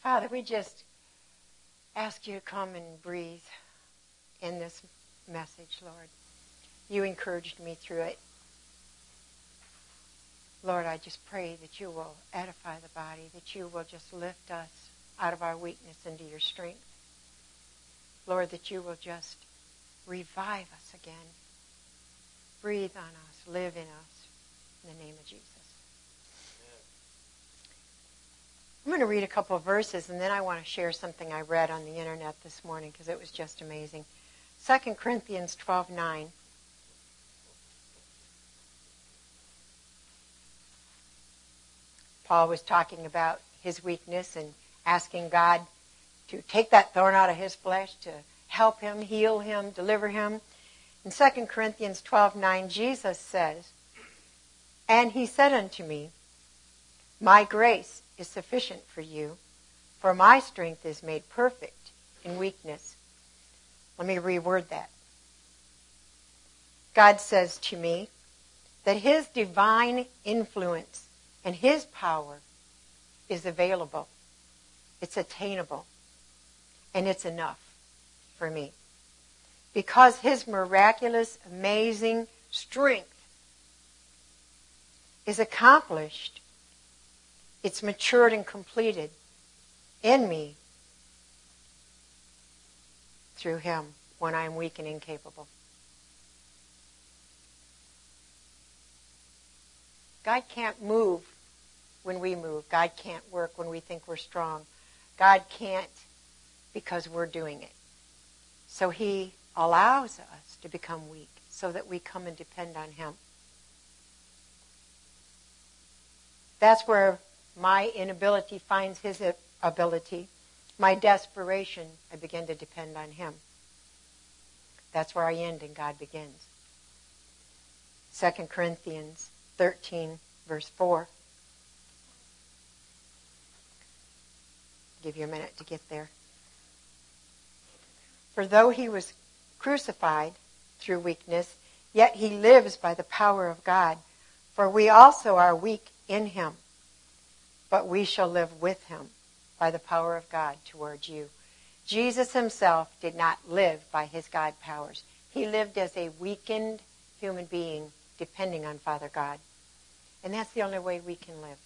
Father, we just ask you to come and breathe in this message, Lord. You encouraged me through it. Lord, I just pray that you will edify the body, that you will just lift us out of our weakness into your strength. Lord, that you will just revive us again. Breathe on us, live in us, in the name of Jesus. I'm going to read a couple of verses, and then I want to share something I read on the internet this morning because it was just amazing. 2 Corinthians 12:9. Paul was talking about his weakness and asking God to take that thorn out of his flesh, to help him, heal him, deliver him. In 2 Corinthians 12:9, Jesus says, "And he said unto me, My grace is sufficient for you, for my strength is made perfect in weakness." Let me reword that. God says to me that his divine influence and his power is available. It's attainable. And it's enough for me. Because his miraculous, amazing strength is accomplished, it's matured and completed in me through him when I am weak and incapable. God can't move when we move. God can't work when we think we're strong. God can't because we're doing it. So he allows us to become weak so that we come and depend on him. That's where my inability finds his ability. My desperation, I begin to depend on him. That's where I end and God begins. 2 Corinthians 13, verse 4. Give you a minute to get there. For though he was crucified through weakness, yet he lives by the power of God. For we also are weak in him, but we shall live with him by the power of God towards you. Jesus himself did not live by his God powers. He lived as a weakened human being, depending on Father God. And that's the only way we can live.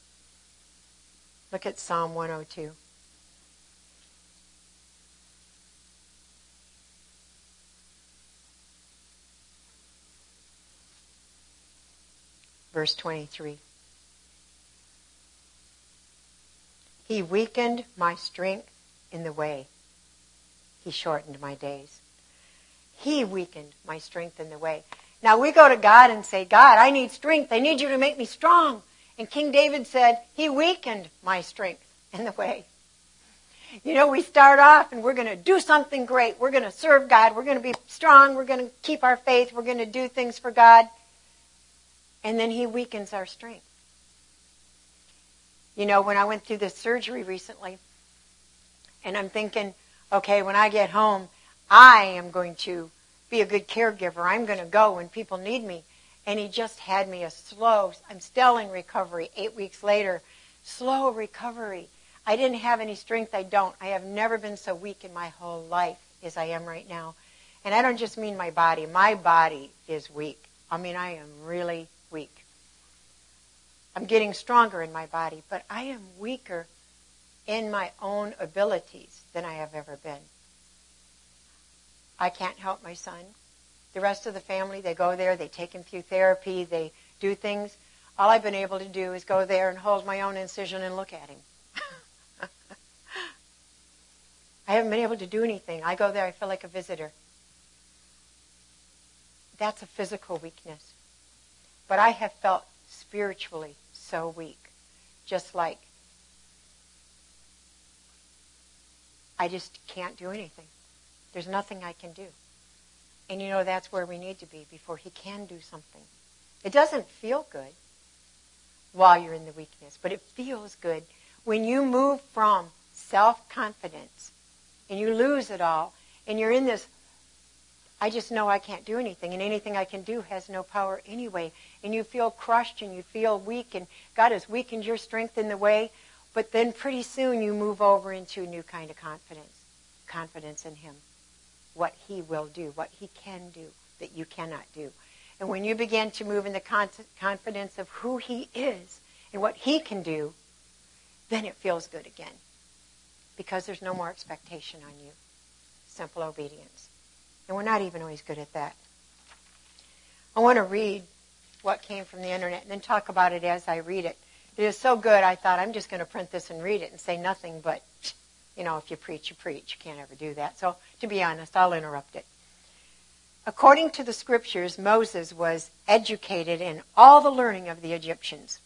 Look at Psalm 102. Verse 23. He weakened my strength in the way. He shortened my days. He weakened my strength in the way. Now we go to God and say, God, I need strength. I need you to make me strong. And King David said, he weakened my strength in the way. You know, we start off and we're going to do something great. We're going to serve God. We're going to be strong. We're going to keep our faith. We're going to do things for God. And then he weakens our strength. You know, when I went through this surgery recently, and I'm thinking, okay, when I get home, I am going to be a good caregiver. I'm going to go when people need me. And he just had me I'm still in recovery 8 weeks later, slow recovery. I didn't have any strength. I have never been so weak in my whole life as I am right now. And I don't just mean my body. My body is weak. I mean, I am really weak. I'm getting stronger in my body, but I am weaker in my own abilities than I have ever been. I can't help my son. The rest of the family, they go there, they take him through therapy, they do things. All I've been able to do is go there and hold my own incision and look at him. I haven't been able to do anything. I go there, I feel like a visitor. That's a physical weakness. But I have felt spiritually so weak. Just like I just can't do anything. There's nothing I can do. And you know, that's where we need to be before he can do something. It doesn't feel good while you're in the weakness, but it feels good when you move from self-confidence and you lose it all and you're in this, I just know I can't do anything, and anything I can do has no power anyway. And you feel crushed and you feel weak, and God has weakened your strength in the way. But then pretty soon you move over into a new kind of confidence. Confidence in him. What he will do, what he can do that you cannot do. And when you begin to move in the confidence of who he is and what he can do, then it feels good again. Because there's no more expectation on you. Simple obedience. And we're not even always good at that. I want to read what came from the internet and then talk about it as I read it. It is so good, I thought I'm just going to print this and read it and say nothing but, if you preach, you preach. You can't ever do that. So, to be honest, I'll interrupt it. According to the scriptures, Moses was educated in all the learning of the Egyptians.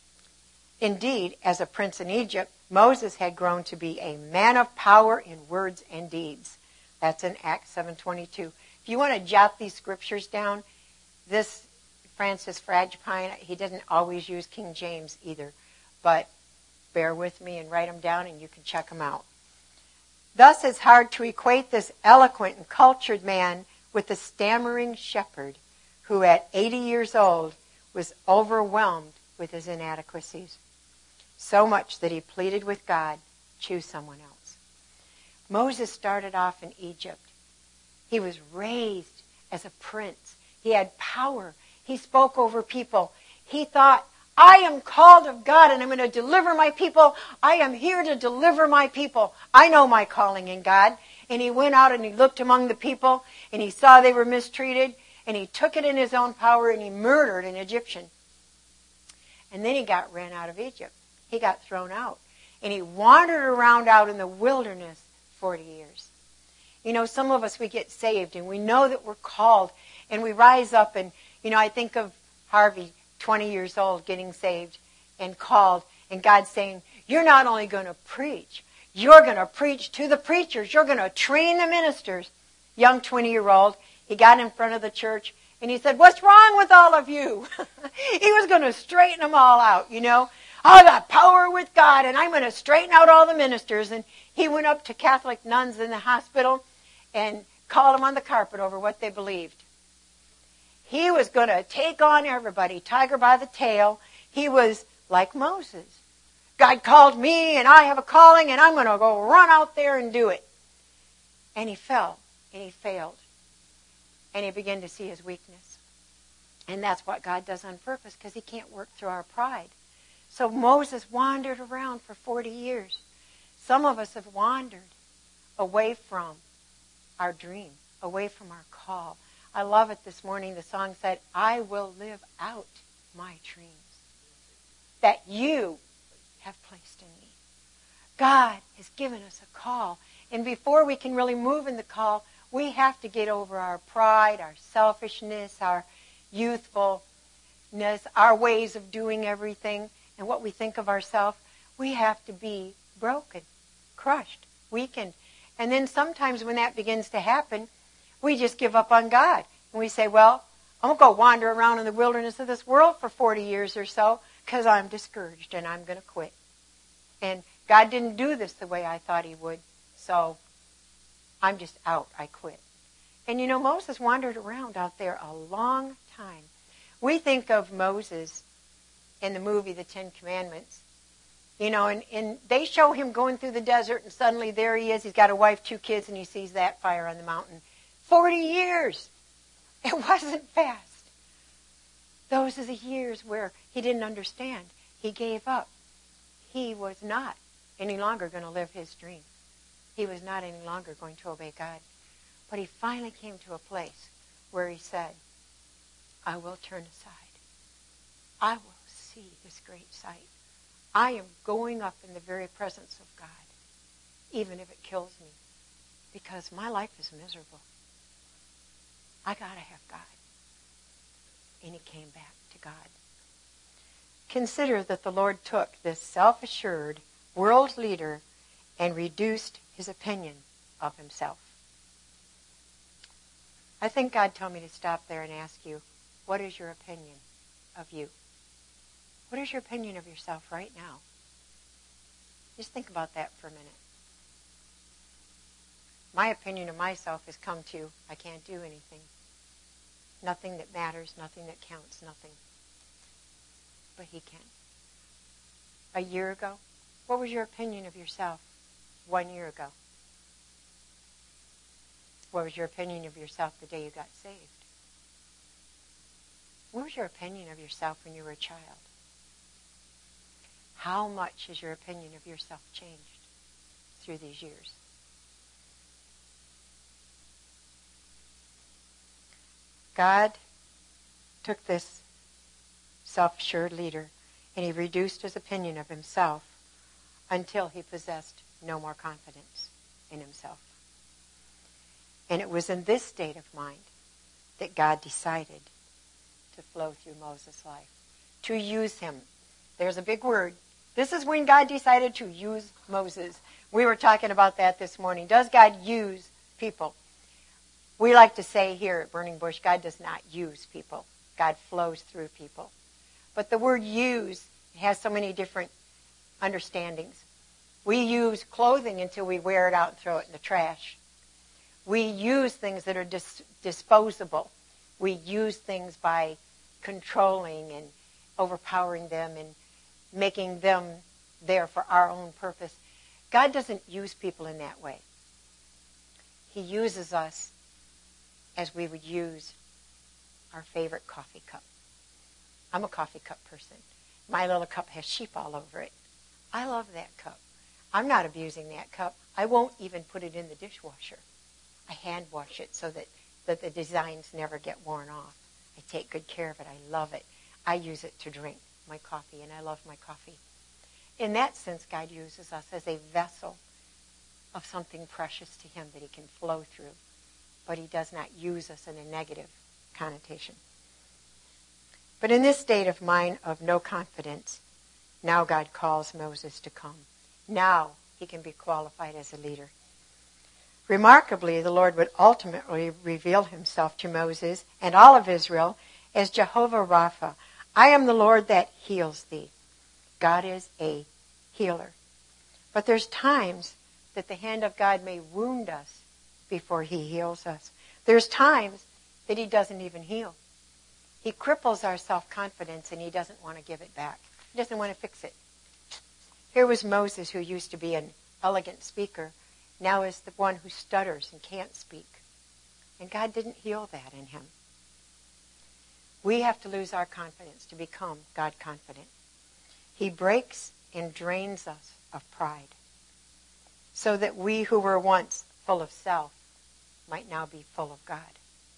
Indeed, as a prince in Egypt, Moses had grown to be a man of power in words and deeds. That's in Acts 7:22. If you want to jot these scriptures down, this Francis Fragapane, he doesn't always use King James either, but bear with me and write them down and you can check them out. Thus it's hard to equate this eloquent and cultured man with the stammering shepherd who at 80 years old was overwhelmed with his inadequacies. So much that he pleaded with God, choose someone else. Moses started off in Egypt. He was raised as a prince. He had power. He spoke over people. He thought, I am called of God and I'm going to deliver my people. I am here to deliver my people. I know my calling in God. And he went out and he looked among the people and he saw they were mistreated and he took it in his own power and he murdered an Egyptian. And then he got ran out of Egypt. He got thrown out. And he wandered around out in the wilderness 40 years. Some of us, we get saved and we know that we're called and we rise up and, I think of Harvey, 20 years old, getting saved and called and God saying, you're not only going to preach, you're going to preach to the preachers. You're going to train the ministers. Young 20-year-old, he got in front of the church and he said, what's wrong with all of you? He was going to straighten them all out, I got power with God and I'm going to straighten out all the ministers. And he went up to Catholic nuns in the hospital and called them on the carpet over what they believed. He was going to take on everybody, tiger by the tail. He was like Moses. God called me and I have a calling and I'm going to go run out there and do it. And he fell and he failed. And he began to see his weakness. And that's what God does on purpose because he can't work through our pride. So Moses wandered around for 40 years. Some of us have wandered away from our dream, away from our call. I love it this morning. The song said, I will live out my dreams that you have placed in me. God has given us a call. And before we can really move in the call, we have to get over our pride, our selfishness, our youthfulness, our ways of doing everything, and what we think of ourselves. We have to be broken, crushed, weakened. And then sometimes when that begins to happen, we just give up on God. And we say, well, I'm going to go wander around in the wilderness of this world for 40 years or so because I'm discouraged and I'm going to quit. And God didn't do this the way I thought he would, so I'm just out. I quit. And Moses wandered around out there a long time. We think of Moses in the movie The Ten Commandments, and they show him going through the desert and suddenly there he is. He's got a wife, 2 kids, and he sees that fire on the mountain. 40 years. It wasn't fast. Those are the years where he didn't understand. He gave up. He was not any longer going to live his dream. He was not any longer going to obey God. But he finally came to a place where he said, I will turn aside. I will see this great sight. I am going up in the very presence of God, even if it kills me, because my life is miserable. I got to have God. And he came back to God. Consider that the Lord took this self-assured world leader and reduced his opinion of himself. I think God told me to stop there and ask you, what is your opinion of you? What is your opinion of yourself right now? Just think about that for a minute. My opinion of myself has come to, I can't do anything. Nothing that matters, nothing that counts, nothing. But he can. A year ago, What was your opinion of yourself 1 year ago? What was your opinion of yourself the day you got saved? What was your opinion of yourself when you were a child? How much has your opinion of yourself changed through these years? God took this self-assured leader and he reduced his opinion of himself until he possessed no more confidence in himself. And it was in this state of mind that God decided to flow through Moses' life, to use him. There's a big word. This is when God decided to use Moses. We were talking about that this morning. Does God use people? We like to say here at Burning Bush, God does not use people. God flows through people. But the word use has so many different understandings. We use clothing until we wear it out and throw it in the trash. We use things that are disposable. We use things by controlling and overpowering them and making them there for our own purpose. God doesn't use people in that way. He uses us as we would use our favorite coffee cup. I'm a coffee cup person. My little cup has sheep all over it. I love that cup. I'm not abusing that cup. I won't even put it in the dishwasher. I hand wash it so that the designs never get worn off. I take good care of it. I love it. I use it to drink my coffee, and I love my coffee. In that sense, God uses us as a vessel of something precious to him that he can flow through. But he does not use us in a negative connotation. But in this state of mind of no confidence, now God calls Moses to come. Now he can be qualified as a leader. Remarkably, the Lord would ultimately reveal himself to Moses and all of Israel as Jehovah Rapha. I am the Lord that heals thee. God is a healer. But there's times that the hand of God may wound us before he heals us. There's times that he doesn't even heal. He cripples our self-confidence and he doesn't want to give it back. He doesn't want to fix it. Here was Moses, who used to be an elegant speaker, now is the one who stutters and can't speak. And God didn't heal that in him. We have to lose our confidence to become God confident. He breaks and drains us of pride so that we who were once full of self might now be full of God.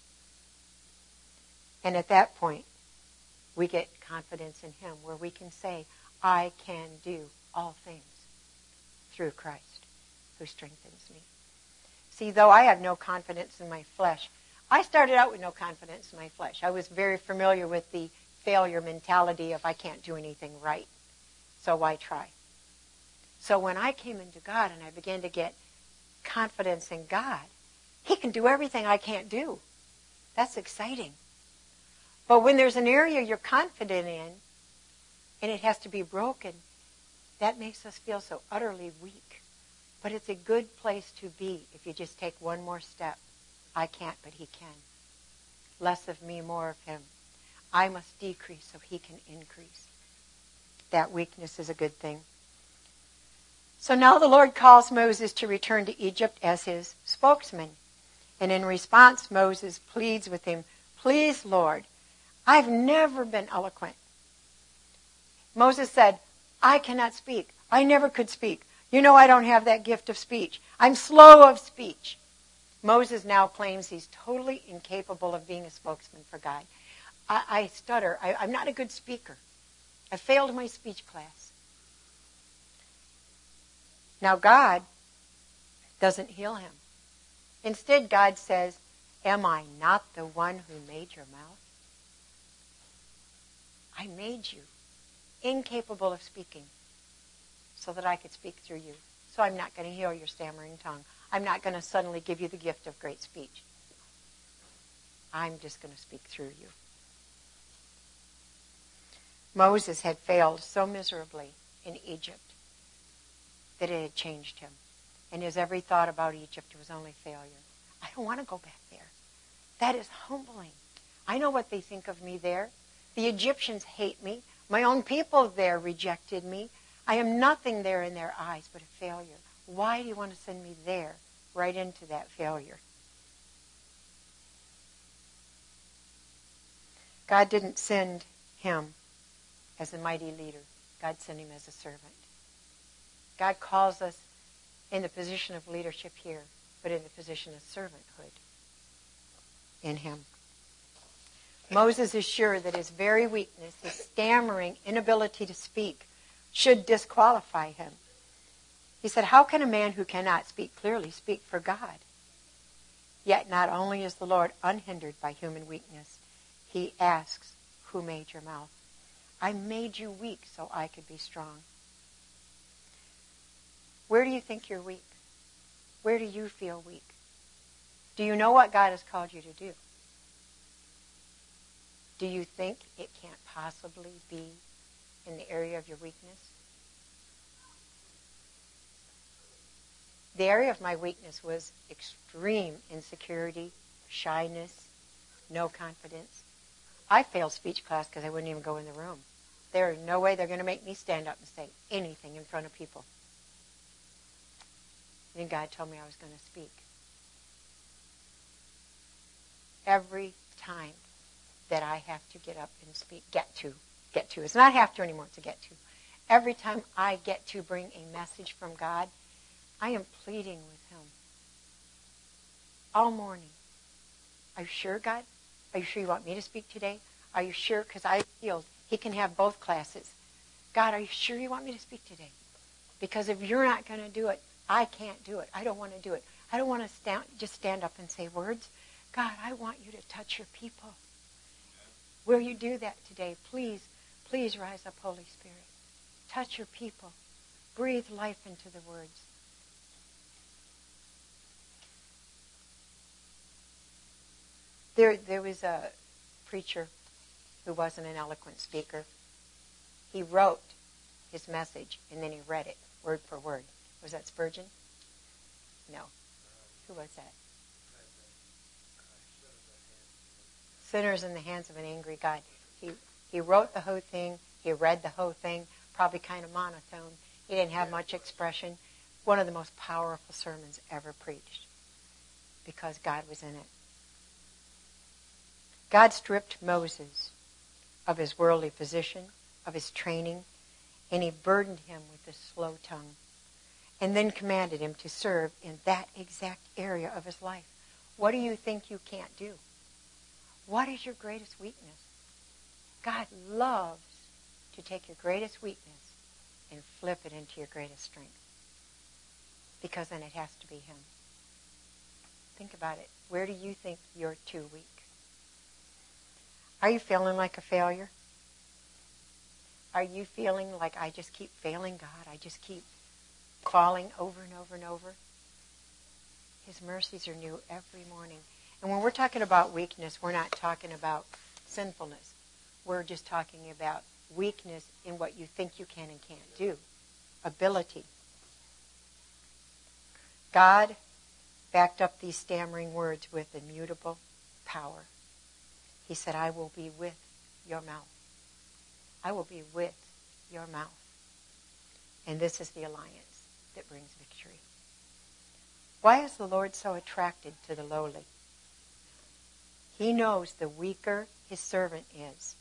And at that point, we get confidence in him where we can say, I can do all things through Christ who strengthens me. See, though I have no confidence in my flesh, I started out with no confidence in my flesh. I was very familiar with the failure mentality of I can't do anything right, so why try? So when I came into God and I began to get confidence in God, he can do everything I can't do. That's exciting. But when there's an area you're confident in and it has to be broken, that makes us feel so utterly weak. But it's a good place to be if you just take one more step. I can't, but he can. Less of me, more of him. I must decrease so he can increase. That weakness is a good thing. So now the Lord calls Moses to return to Egypt as his spokesman. And in response, Moses pleads with him, please, Lord, I've never been eloquent. Moses said, I cannot speak. I never could speak. You know I don't have that gift of speech. I'm slow of speech. Moses now claims he's totally incapable of being a spokesman for God. I stutter. I'm not a good speaker. I failed my speech class. Now God doesn't heal him. Instead, God says, am I not the one who made your mouth? I made you incapable of speaking so that I could speak through you. So I'm not going to heal your stammering tongue. I'm not going to suddenly give you the gift of great speech. I'm just going to speak through you. Moses had failed so miserably in Egypt that it had changed him. And his every thought about Egypt was only failure. I don't want to go back there. That is humbling. I know what they think of me there. The Egyptians hate me. My own people there rejected me. I am nothing there in their eyes but a failure. Why do you want to send me there, right into that failure? God didn't send him as a mighty leader. God sent him as a servant. God calls us in the position of leadership here, but in the position of servanthood in him. Moses is sure that his very weakness, his stammering inability to speak, should disqualify him. He said, how can a man who cannot speak clearly speak for God? Yet not only is the Lord unhindered by human weakness, he asks, who made your mouth? I made you weak so I could be strong. Where do you think you're weak? Where do you feel weak? Do you know what God has called you to do? Do you think it can't possibly be in the area of your weakness? The area of my weakness was extreme insecurity, shyness, no confidence. I failed speech class because I wouldn't even go in the room. There is no way they're going to make me stand up and say anything in front of people. Then God told me I was going to speak. Every time that I have to get up and speak, get to. It's not have to anymore, it's a get to. Every time I get to bring a message from God, I am pleading with him. All morning. Are you sure, God? Are you sure you want me to speak today? Are you sure? Because I feel he can have both classes. God, are you sure you want me to speak today? Because if you're not going to do it, I can't do it. I don't want to do it. I don't want to just stand up and say words. God, I want you to touch your people. Will you do that today? Please, please rise up, Holy Spirit. Touch your people. Breathe life into the words. There was a preacher who wasn't an eloquent speaker. He wrote his message and then he read it word for word. Was that Spurgeon? No. Who was that? Sinners in the hands of an angry God. He wrote the whole thing. He read the whole thing, probably kind of monotone. He didn't have much expression. One of the most powerful sermons ever preached because God was in it. God stripped Moses of his worldly position, of his training, and he burdened him with a slow tongue, and then commanded him to serve in that exact area of his life. What do you think you can't do? What is your greatest weakness? God loves to take your greatest weakness and flip it into your greatest strength, because then it has to be him. Think about it. Where do you think you're too weak? Are you feeling like a failure? Are you feeling like I just keep failing God? I just keep falling over and over and over? His mercies are new every morning. And when we're talking about weakness, we're not talking about sinfulness. We're just talking about weakness in what you think you can and can't do. Ability. God backed up these stammering words with immutable power. He said, I will be with your mouth. I will be with your mouth. And this is the alliance that brings victory. Why is the Lord so attracted to the lowly? He knows the weaker his servant is,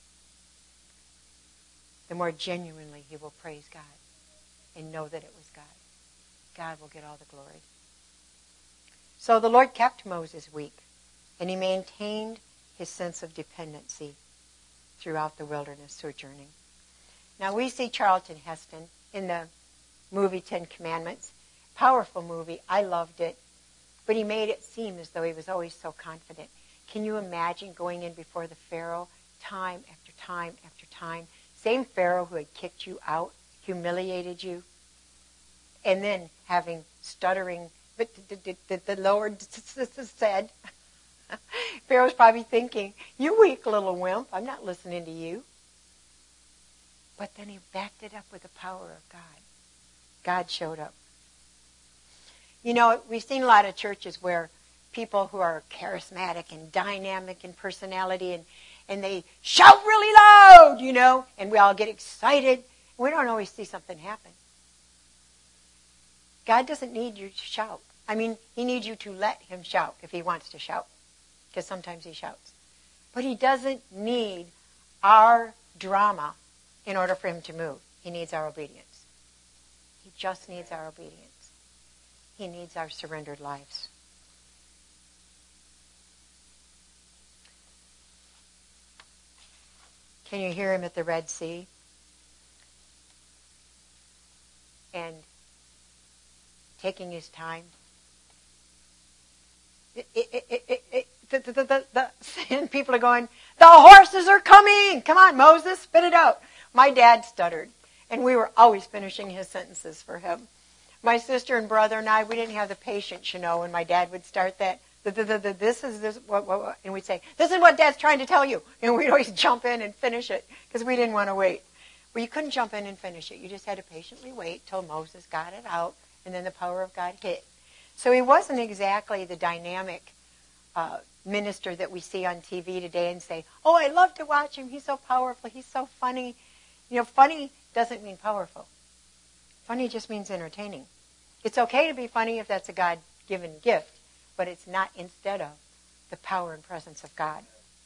the more genuinely he will praise God and know that it was God. God will get all the glory. So the Lord kept Moses weak, and he maintained his sense of dependency throughout the wilderness sojourning. Now we see Charlton Heston in the movie 10 Commandments. Powerful movie. I loved it. But he made it seem as though he was always so confident. Can you imagine going in before the Pharaoh time after time after time? Same Pharaoh who had kicked you out, humiliated you, and then having stuttering, but the Lord said, Pharaoh's probably thinking, you weak little wimp, I'm not listening to you. But then he backed it up with the power of God. God showed up. You know, we've seen a lot of churches where people who are charismatic and dynamic in personality and they shout really loud, you know, and we all get excited We don't always see something happen. God doesn't need you to shout. I mean, he needs you to let him shout if he wants to shout, because sometimes he shouts. But he doesn't need our drama in order for him to move. He needs our obedience. He just needs our obedience. He needs our surrendered lives. Can you hear him at the Red Sea? And taking his time. And people are going, the horses are coming! Come on, Moses, spit it out. My dad stuttered, and we were always finishing his sentences for him. My sister and brother and I, we didn't have the patience, when my dad would start that. This is this, what, and we'd say, this is what Dad's trying to tell you. And we'd always jump in and finish it, because we didn't want to wait. Well, you couldn't jump in and finish it. You just had to patiently wait till Moses got it out, and then the power of God hit. So he wasn't exactly the dynamic minister that we see on TV today and say, oh, I love to watch him. He's so powerful. He's so funny. Funny doesn't mean powerful. Funny just means entertaining. It's okay to be funny if that's a God-given gift, but it's not instead of the power and presence of God.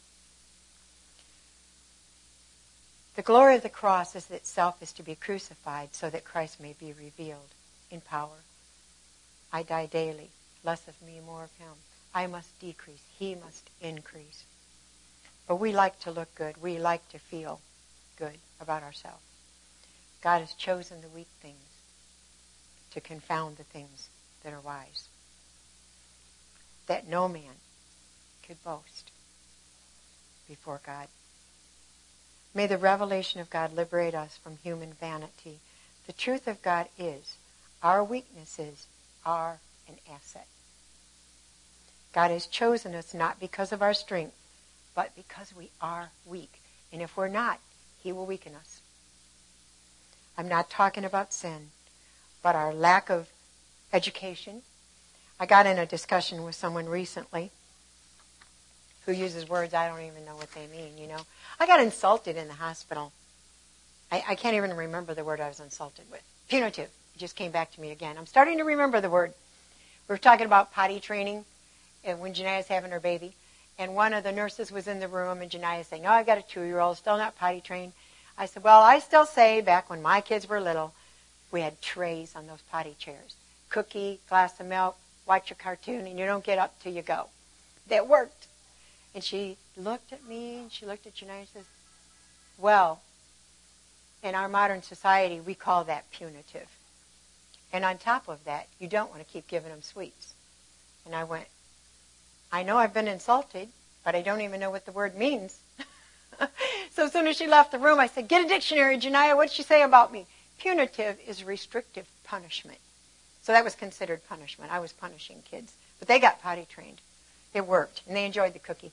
The glory of the cross is that self is to be crucified so that Christ may be revealed in power. I die daily, less of me, more of him. I must decrease, he must increase. But we like to look good. We like to feel good about ourselves. God has chosen the weak things to confound the things that are wise, that no man could boast before God. May the revelation of God liberate us from human vanity. The truth of God is our weaknesses are an asset. God has chosen us not because of our strength, but because we are weak. And if we're not, he will weaken us. I'm not talking about sin, but our lack of education. I got in a discussion with someone recently who uses words I don't even know what they mean, I got insulted in the hospital. I can't even remember the word I was insulted with. Punitive. It just came back to me again. I'm starting to remember the word. We were talking about potty training when Jania's having her baby. And one of the nurses was in the room, and Jania's saying, I've got a 2-year-old, still not potty trained. I said, well, I still say back when my kids were little, we had trays on those potty chairs. Cookie, glass of milk, watch your cartoon, and you don't get up till you go. That worked. And she looked at me, and she looked at Jania and says, well, in our modern society, we call that punitive. And on top of that, you don't want to keep giving them sweets. And I went, I know I've been insulted, but I don't even know what the word means. So as soon as she left the room, I said, get a dictionary, Jania, what did she say about me? Punitive is restrictive punishment. So that was considered punishment. I was punishing kids. But they got potty trained. It worked, and they enjoyed the cookie.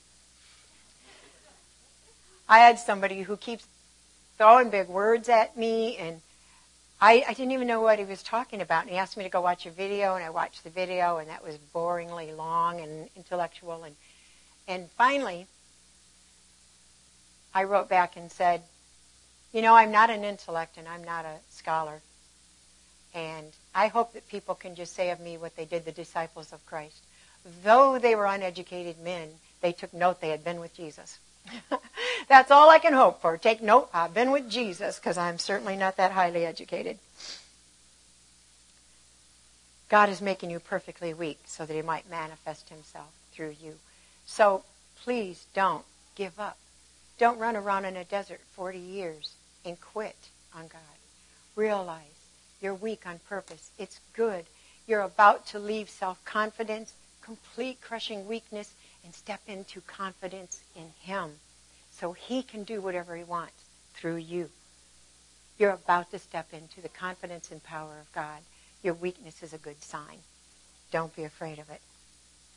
I had somebody who keeps throwing big words at me, and I didn't even know what he was talking about. And he asked me to go watch a video, and I watched the video, and that was boringly long and intellectual. And finally, I wrote back and said, I'm not an intellect, and I'm not a scholar. And I hope that people can just say of me what they did the disciples of Christ. Though they were uneducated men, they took note they had been with Jesus. That's all I can hope for. Take note, I've been with Jesus, because I'm certainly not that highly educated. God is making you perfectly weak so that he might manifest himself through you. So please don't give up. Don't run around in a desert 40 years and quit on God. Realize you're weak on purpose. It's good. You're about to leave self-confidence, complete crushing weakness, and step into confidence in him so he can do whatever he wants through you. You're about to step into the confidence and power of God. Your weakness is a good sign. Don't be afraid of it.